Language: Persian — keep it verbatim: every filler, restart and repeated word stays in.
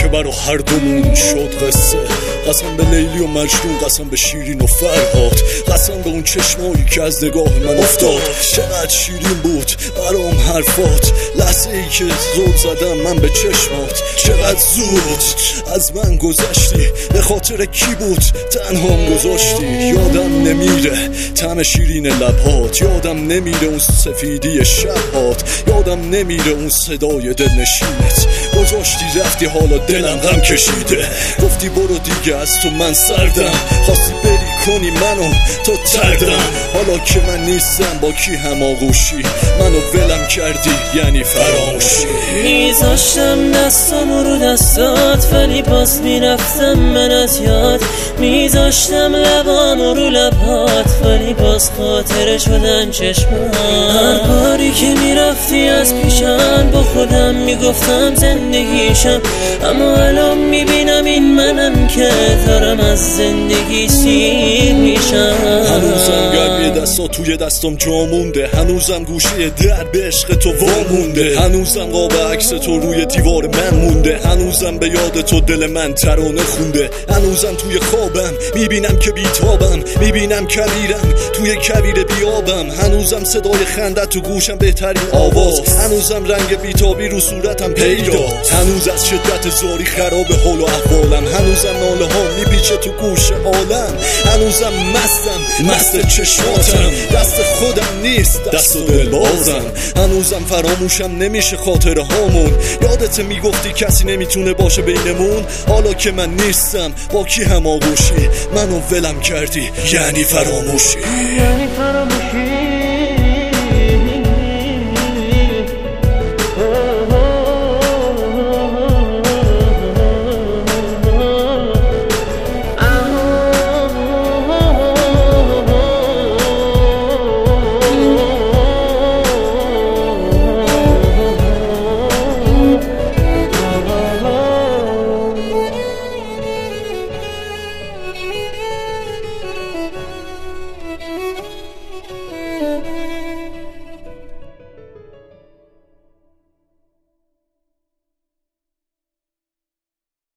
برا هر دومون شد قصه. قسم به لیلی و مجنون، قسم به شیرین و فرهاد، قسم به اون چشمایی که از نگاه من افتاد. چقدر شیرین بود برام حرفات، لحظه ای که زل زدم من به چشمات. چقدر زود از من گذشتی، به خاطر کی بود تنهام گذاشتی. یادم نمیره طعم شیرین لبهات، یادم نمیره اون سفیدی شبهات، یادم نمیره اون صدای دلنشینت. گذاشتی رفتی حالا دلم غم کشیده. گفتی برو دیگه از تو من سردم، خواستی بری کنی منو تو تردم. حالا که من نیستم با کی هماغوشی، منو ولم کردی یعنی فراموشی. میذاشتم دستم رو دستات ولی باز میرفتم من از یاد. میذاشتم لبام رو لبات ولی باز خاطره شدن چشمات. هر باری که میرفتی از پیشم با خودم میگفتم زندگیشم، اما الان میبینم این منم که دارم از زندگی سیر میشم. هنوزم گرمی دستا توی دستم جا مونده، هنوزم گوشه در به عشق تو وامونده، هنوزم قاب عکس تو روی دیوار من مونده، هنوزم به یاد تو دل من ترانه خونده. هنوزم توی خوابم میبینم که بیتابم، میبینم کویرم توی کویر بیابم. هنوزم صدای خندت تو گوشم بهترین آواز، هنوزم رنگ بیتابی رو صورتم پیداست. هنوز از شدت زاری خراب حال و احوالم، هنوزم ناله ها میپیچه تو گوش حالم. هنوزم مستم مست چشماتم، دست خودم نیست دست و دل بازم. هنوزم فراموشم نمیشه خاطره هامون، یادت میگفتی کسی نمیتونه باشه بینمون. حالا که من نیستم با کی هماغوشی، منو ولم کردی یعنی فراموشی. یعنی فراموشی.